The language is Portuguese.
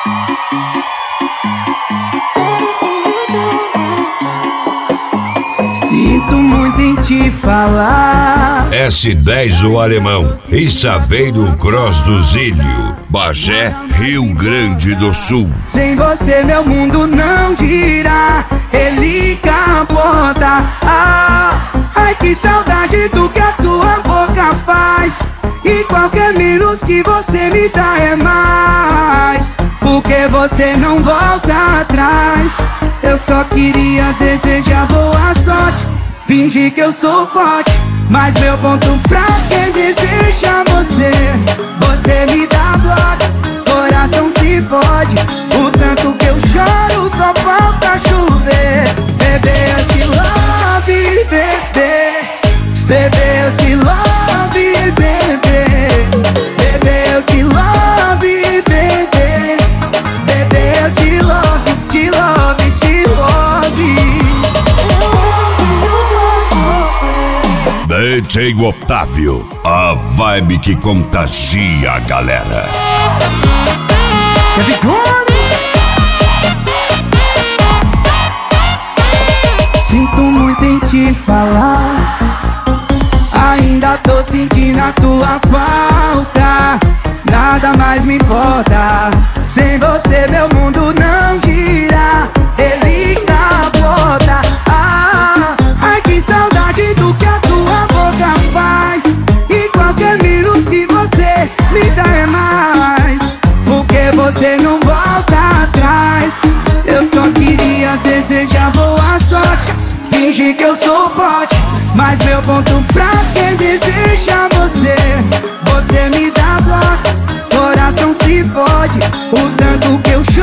Sinto muito em te falar. S10 o Alemão e Saveiro Cross do Zílio, Bagé, Rio Grande do Sul. Sem você meu mundo não gira, ele capota. Ai que saudade do que a tua boca faz. E qualquer menos que você me dá é mais, porque você não volta atrás. Eu só queria desejar boa sorte, fingir que eu sou forte, mas meu ponto fraco é desejar você. Você me dá bloco, coração se fode. O tanto que eu choro só falta chover. Bebê, eu te love, bebê. Bebê, eu te love, bebê. Bebê, eu te love, bebê. Bebê, eu te love, te love, te love. DJ Otávio, a vibe que contagia a galera. Sinto muito em te falar, ainda tô sentindo a tua falta. Nada mais me importa, sem você meu mundo não gira, ele capota. Ai que saudade do que a tua boca faz. E qualquer menos que você me dá é mais, porque você não volta atrás. Eu só queria desejar boa sorte, fingir que eu sou forte, mas meu ponto fraco é desejar você. Você me dá bloco, coração se fode. O tanto que eu